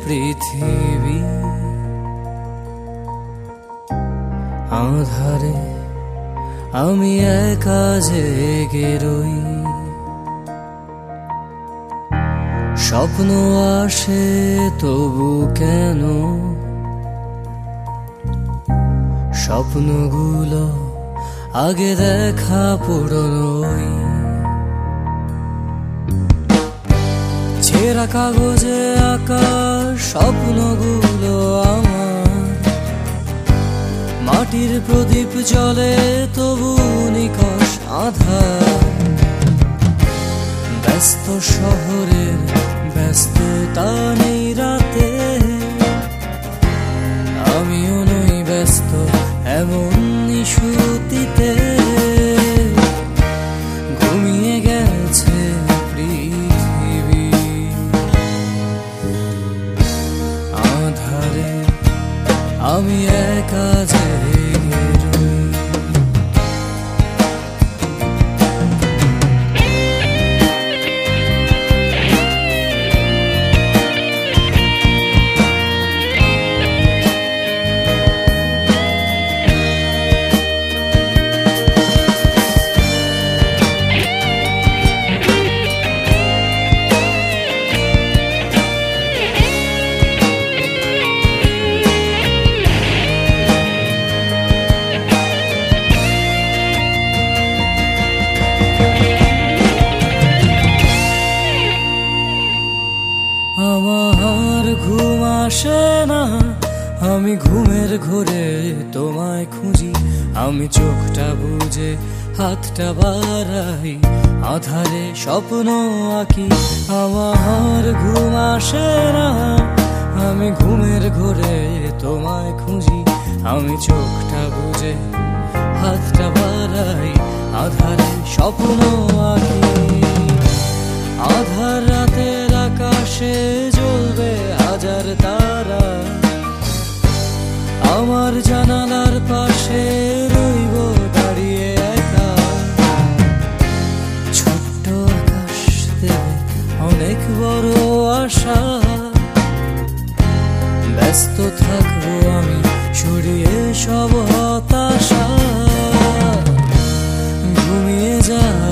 পৃথিবী। আঁধারে আমি একা জেগে রই, স্বপ্ন আসে তবু কেন স্বপ্নগুলো আগে দেখা পুরনোই। ছেঁড়া কাগজে আঁকা স্বপ্নগুলো আমার, মাটির প্রদীপ জ্বলে তবু নিকষ আধার। ব্যস্ত শহরের ব্যস্ততা নেই রাতে, আমিও নই ব্যস্ত এমন নিশুতিতে। ঘুমিয়ে গেছে পৃথিবী, আঁধারে আমি একা জেগে রই। আমার ঘুম আসে না, আমি ঘুমের ঘোরে তোমায় খুঁজি। আমি চোখটা বুজে হাতটা বাড়াই, আধারে স্বপ্ন আঁকি। আমার ঘুম আসে না, আমি ঘুমের ঘোরে তোমায় খুঁজি। আমি চোখটা বুজে হাতটা বাড়াই, আধারে স্বপ্ন আঁকি। আধার রাতের আকাশে জ্বলবে হাজার তারা, আমার জানালার পাশে রইব দাঁড়িয়ে একা। ছোট্ট আকাশ দেবে অনেক বড় আশা, ব্যস্ত থাকবো আমি সরিয়ে সব হতাশা। ঘুমিয়ে যা